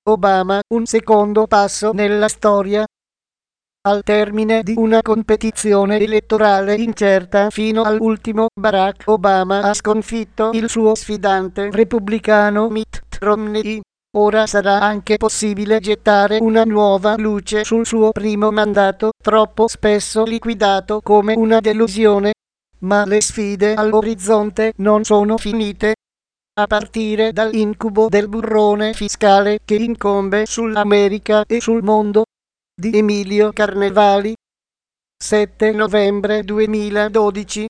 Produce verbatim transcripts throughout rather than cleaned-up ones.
Obama un secondo passo nella storia. Al termine di una competizione elettorale incerta fino all'ultimo, Barack Obama ha sconfitto il suo sfidante repubblicano Mitt Romney. Ora sarà anche possibile gettare una nuova luce sul suo primo mandato, troppo spesso liquidato come una delusione. Ma le sfide all'orizzonte non sono finite. A partire dall'incubo del burrone fiscale che incombe sull'America e sul mondo, di Emilio Carnevali. sette novembre duemiladodici.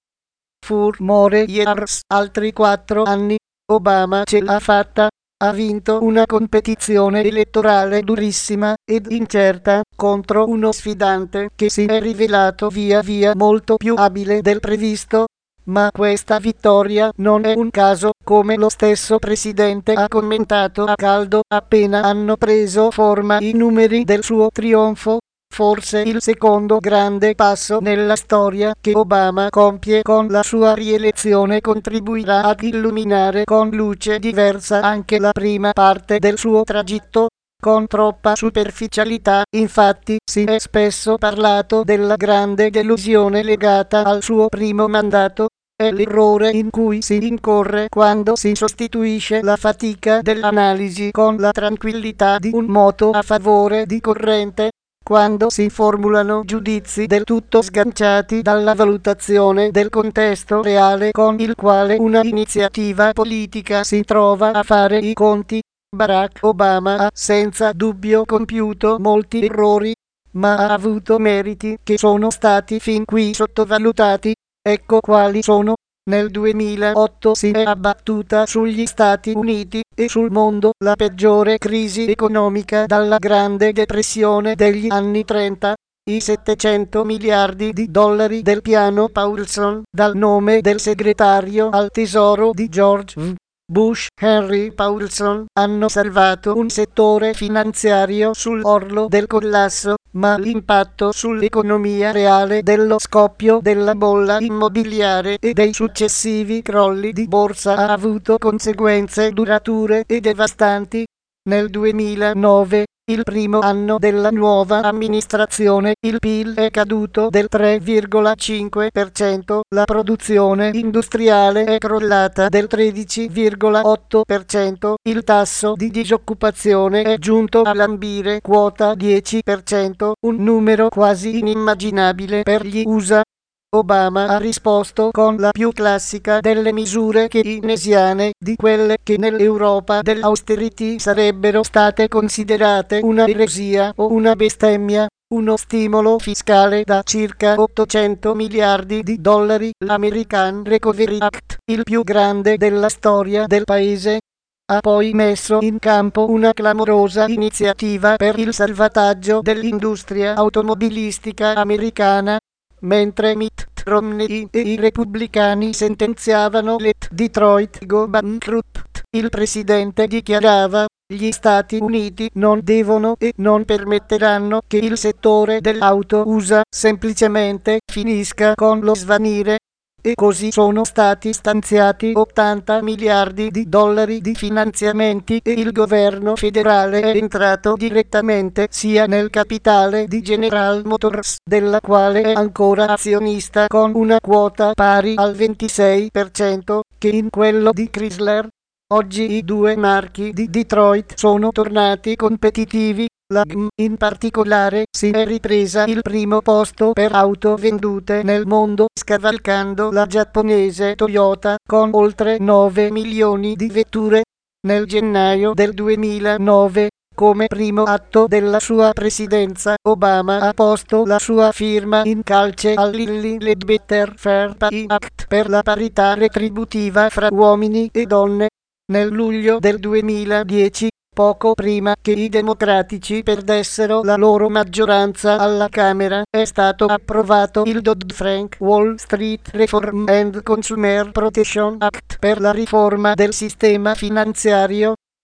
Four more years, altri quattro anni, Obama ce l'ha fatta. Ha vinto una competizione elettorale durissima ed incerta contro uno sfidante che si è rivelato via via molto più abile del previsto. Ma questa vittoria non è un caso, come lo stesso presidente ha commentato a caldo appena hanno preso forma i numeri del suo trionfo. Forse il secondo grande passo nella storia che Obama compie con la sua rielezione contribuirà ad illuminare con luce diversa anche la prima parte del suo tragitto. Con troppa superficialità, infatti, si è spesso parlato della grande delusione legata al suo primo mandato. È l'errore in cui si incorre quando si sostituisce la fatica dell'analisi con la tranquillità di un moto a favore di corrente. Quando si formulano giudizi del tutto sganciati dalla valutazione del contesto reale con il quale una iniziativa politica si trova a fare i conti. Barack Obama ha senza dubbio compiuto molti errori, ma ha avuto meriti che sono stati fin qui sottovalutati. Ecco quali sono. Nel duemilaotto si è abbattuta sugli Stati Uniti e sul mondo la peggiore crisi economica dalla Grande Depressione degli anni trenta. I settecento miliardi di dollari del piano Paulson, dal nome del segretario al tesoro di George W. Bush, Henry Paulson, hanno salvato un settore finanziario sull'orlo del collasso, ma l'impatto sull'economia reale dello scoppio della bolla immobiliare e dei successivi crolli di borsa ha avuto conseguenze durature e devastanti. Nel duemilanove, il primo anno della nuova amministrazione, il P I L è caduto del tre virgola cinque per cento, la produzione industriale è crollata del tredici virgola otto per cento, il tasso di disoccupazione è giunto a lambire quota dieci per cento, un numero quasi inimmaginabile per gli U S A. Obama ha risposto con la più classica delle misure keynesiane, di quelle che nell'Europa dell'austerity sarebbero state considerate una eresia o una bestemmia. Uno stimolo fiscale da circa ottocento miliardi di dollari, l'American Recovery Act, il più grande della storia del paese. Ha poi messo in campo una clamorosa iniziativa per il salvataggio dell'industria automobilistica americana. Mentre Mitt Romney e i repubblicani sentenziavano "Let Detroit go bankrupt", il presidente dichiarava: gli Stati Uniti non devono e non permetteranno che il settore dell'auto U S A semplicemente finisca con lo svanire. E così sono stati stanziati ottanta miliardi di dollari di finanziamenti e il governo federale è entrato direttamente sia nel capitale di General Motors, della quale è ancora azionista con una quota pari al ventisei per cento, che in quello di Chrysler. Oggi i due marchi di Detroit sono tornati competitivi. La G M in particolare si è ripresa il primo posto per auto vendute nel mondo, scavalcando la giapponese Toyota con oltre nove milioni di vetture. Nel gennaio del duemilanove, come primo atto della sua presidenza, Obama ha posto la sua firma in calce al Lilly Ledbetter Fair Pay Act per la parità retributiva fra uomini e donne. Nel luglio del duemiladieci, poco prima che i democratici perdessero la loro maggioranza alla Camera, è stato approvato il Dodd-Frank Wall Street Reform and Consumer Protection Act per la riforma del sistema finanziario.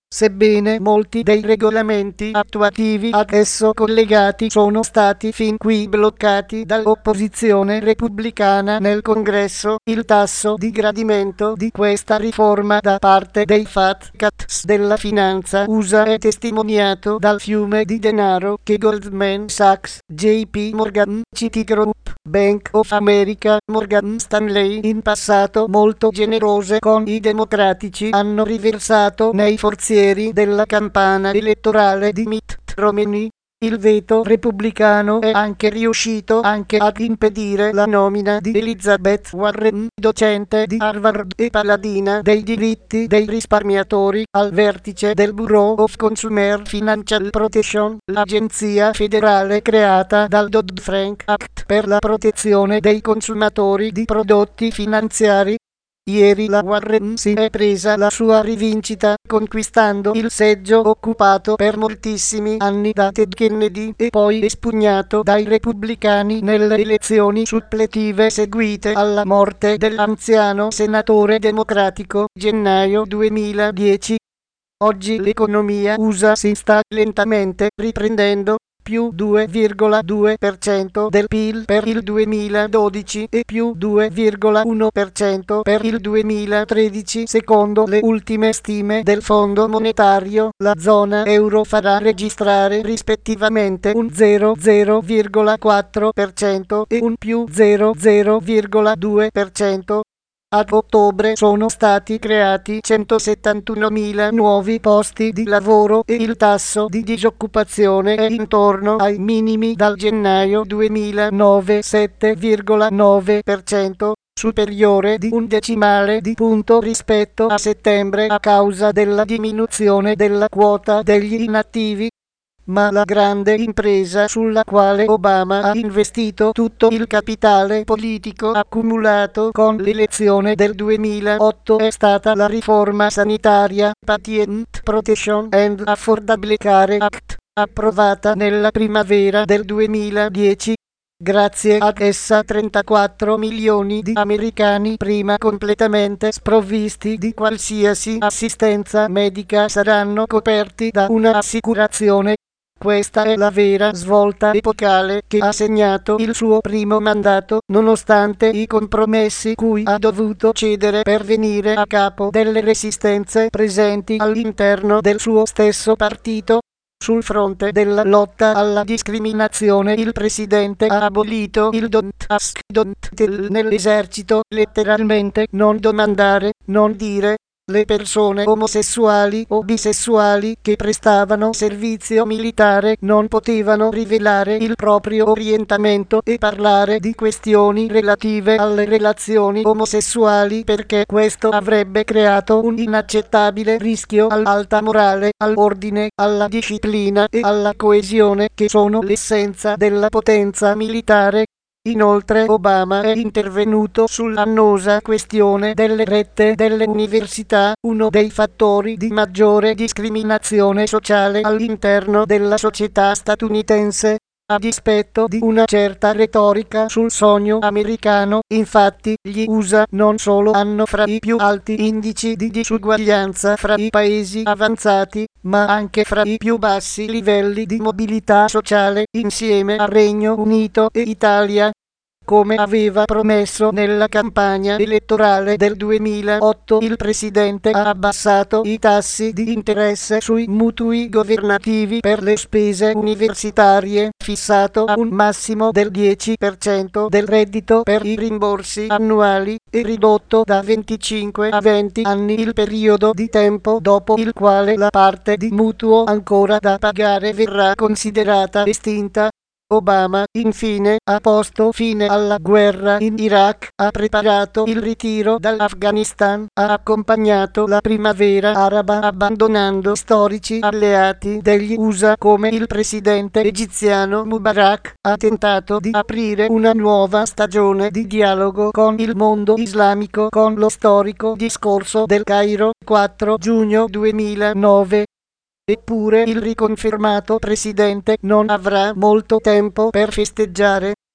sebbene molti dei regolamenti attuativi ad esso collegati sono stati fin qui bloccati dall'opposizione repubblicana nel Congresso, il tasso di gradimento di questa riforma da parte dei fat cats della finanza U S A è testimoniato dal fiume di denaro che Goldman Sachs, J P Morgan, Citigroup, Bank of America, Morgan Stanley, in passato molto generose con i democratici, hanno riversato nei forzieri della campana elettorale di Mitt Romney. Il veto repubblicano è anche riuscito anche ad impedire la nomina di Elizabeth Warren, docente di Harvard e paladina dei diritti dei risparmiatori, al vertice del Bureau of Consumer Financial Protection, l'agenzia federale creata dal Dodd-Frank Act per la protezione dei consumatori di prodotti finanziari. Ieri la Warren si è presa la sua rivincita, conquistando il seggio occupato per moltissimi anni da Ted Kennedy e poi espugnato dai repubblicani nelle elezioni suppletive seguite alla morte dell'anziano senatore democratico, gennaio duemiladieci. Oggi l'economia U S A si sta lentamente riprendendo, più due virgola due per cento del P I L per il duemiladodici e più due virgola uno per cento per il duemilatredici secondo le ultime stime del Fondo monetario. La zona euro farà registrare rispettivamente un zero virgola quattro per cento e un più zero virgola due per cento. Ad ottobre sono stati creati centosettantunomila nuovi posti di lavoro e il tasso di disoccupazione è intorno ai minimi dal gennaio duemilanove, sette virgola nove per cento, superiore di un decimale di punto rispetto a settembre a causa della diminuzione della quota degli inattivi. Ma la grande impresa sulla quale Obama ha investito tutto il capitale politico accumulato con l'elezione del duemilaotto è stata la riforma sanitaria, Patent Protection and Affordable Care Act, approvata nella primavera del duemiladieci. Grazie ad essa trentaquattro milioni di americani prima completamente sprovvisti di qualsiasi assistenza medica saranno coperti da un'assicurazione. Questa è la vera svolta epocale che ha segnato il suo primo mandato, nonostante i compromessi cui ha dovuto cedere per venire a capo delle resistenze presenti all'interno del suo stesso partito. Sul fronte della lotta alla discriminazione il presidente ha abolito il Don't Ask, Don't Tell nell'esercito, letteralmente non domandare, non dire. Le persone omosessuali o bisessuali che prestavano servizio militare non potevano rivelare il proprio orientamento e parlare di questioni relative alle relazioni omosessuali perché questo avrebbe creato un inaccettabile rischio all'alta morale, all'ordine, alla disciplina e alla coesione che sono l'essenza della potenza militare. Inoltre Obama è intervenuto sull'annosa questione delle rette delle università, uno dei fattori di maggiore discriminazione sociale all'interno della società statunitense. A dispetto di una certa retorica sul sogno americano, infatti, gli U S A non solo hanno fra i più alti indici di disuguaglianza fra i paesi avanzati, ma anche fra i più bassi livelli di mobilità sociale, insieme al Regno Unito e Italia. Come aveva promesso nella campagna elettorale del duemilaotto, il presidente ha abbassato i tassi di interesse sui mutui governativi per le spese universitarie, fissato a un massimo del dieci per cento del reddito per i rimborsi annuali, e ridotto da venticinque a venti anni il periodo di tempo dopo il quale la parte di mutuo ancora da pagare verrà considerata estinta. Obama, infine, ha posto fine alla guerra in Iraq, ha preparato il ritiro dall'Afghanistan, ha accompagnato la primavera araba abbandonando storici alleati degli U S A come il presidente egiziano Mubarak, ha tentato di aprire una nuova stagione di dialogo con il mondo islamico con lo storico discorso del Cairo, quattro giugno duemilanove. Eppure il riconfermato presidente non avrà molto tempo per festeggiare.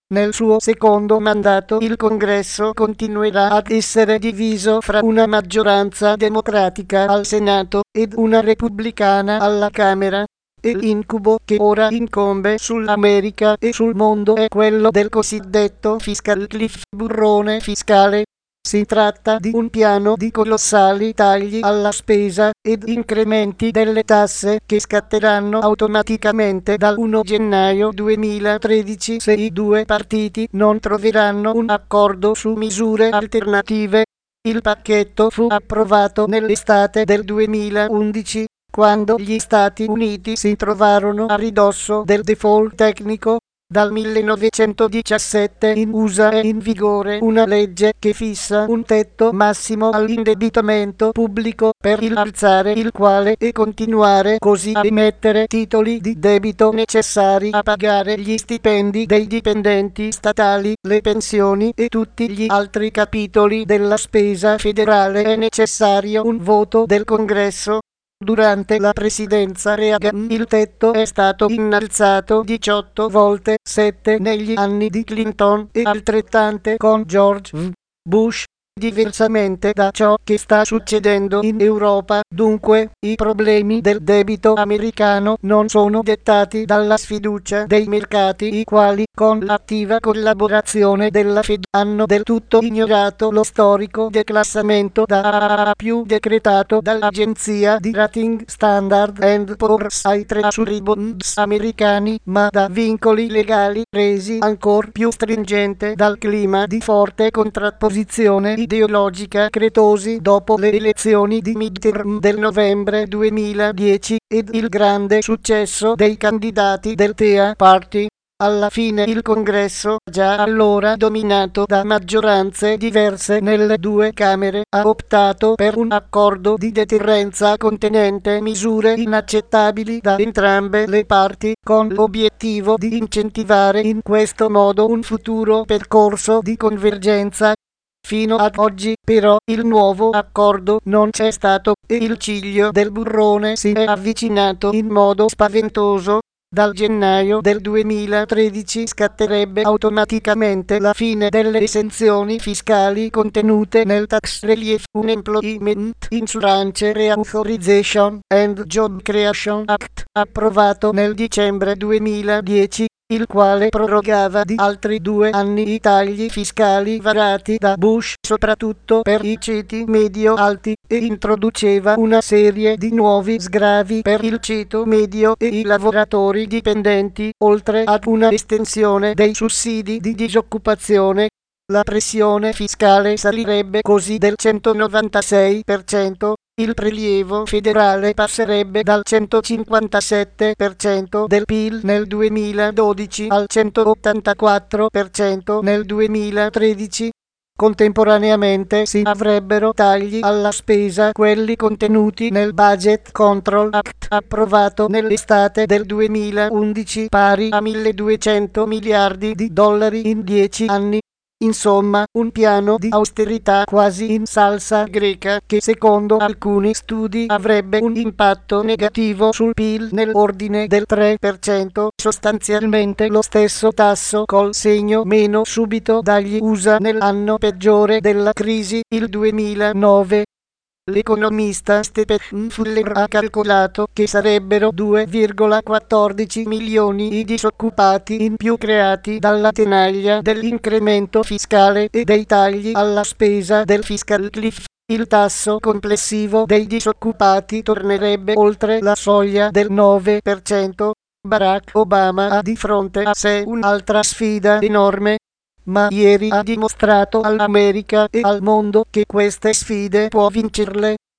Nel suo secondo mandato il Congresso continuerà ad essere diviso fra una maggioranza democratica al Senato ed una repubblicana alla Camera. E l'incubo che ora incombe sull'America e sul mondo è quello del cosiddetto fiscal cliff, burrone fiscale. Si tratta di un piano di colossali tagli alla spesa ed incrementi delle tasse che scatteranno automaticamente dal primo gennaio duemilatredici se i due partiti non troveranno un accordo su misure alternative. Il pacchetto fu approvato nell'estate del duemilaundici, quando gli Stati Uniti si trovarono a ridosso del default tecnico. Dal millenovecentodiciassette in U S A è in vigore una legge che fissa un tetto massimo all'indebitamento pubblico per innalzare il quale e continuare così a emettere titoli di debito necessari a pagare gli stipendi dei dipendenti statali, le pensioni e tutti gli altri capitoli della spesa federale. È necessario un voto del Congresso. Durante la presidenza Reagan il tetto è stato innalzato diciotto volte, sette negli anni di Clinton e altrettante con George W. Bush. Diversamente da ciò che sta succedendo in Europa, dunque, i problemi del debito americano non sono dettati dalla sfiducia dei mercati, i quali, con l'attiva collaborazione della Fed, hanno del tutto ignorato lo storico declassamento da A A più decretato dall'agenzia di rating Standard and Poor's ai treasury bonds americani, ma da vincoli legali resi ancor più stringente dal clima di forte contrapposizione ideologica creatosi dopo le elezioni di midterm del novembre duemiladieci ed il grande successo dei candidati del Tea Party. Alla fine il Congresso, già allora dominato da maggioranze diverse nelle due Camere, ha optato per un accordo di deterrenza contenente misure inaccettabili da entrambe le parti, con l'obiettivo di incentivare in questo modo un futuro percorso di convergenza. Fino ad oggi, però, il nuovo accordo non c'è stato e il ciglio del burrone si è avvicinato in modo spaventoso. Dal gennaio del duemilatredici scatterebbe automaticamente la fine delle esenzioni fiscali contenute nel Tax Relief Unemployment Insurance Reauthorization and Job Creation Act, approvato nel dicembre duemiladieci, il quale prorogava di altri due anni i tagli fiscali varati da Bush soprattutto per i ceti medio-alti e introduceva una serie di nuovi sgravi per il ceto medio e i lavoratori dipendenti, oltre ad una estensione dei sussidi di disoccupazione. La pressione fiscale salirebbe così del centonovantasei per cento. Il prelievo federale passerebbe dal centocinquantasette per cento del P I L nel duemiladodici al centottantaquattro per cento nel duemilatredici. Contemporaneamente si avrebbero tagli alla spesa, quelli contenuti nel Budget Control Act approvato nell'estate del duemilaundici, pari a milleduecento miliardi di dollari in dieci anni. Insomma, un piano di austerità quasi in salsa greca che secondo alcuni studi avrebbe un impatto negativo sul P I L nell'ordine del tre per cento, sostanzialmente lo stesso tasso col segno meno subito dagli U S A nell'anno peggiore della crisi, il duemilanove. L'economista Stephen Fuller ha calcolato che sarebbero due virgola quattordici milioni i disoccupati in più creati dalla tenaglia dell'incremento fiscale e dei tagli alla spesa del fiscal cliff. Il tasso complessivo dei disoccupati tornerebbe oltre la soglia del nove per cento. Barack Obama ha di fronte a sé un'altra sfida enorme, ma ieri ha dimostrato all'America e al mondo che queste sfide può vincerle.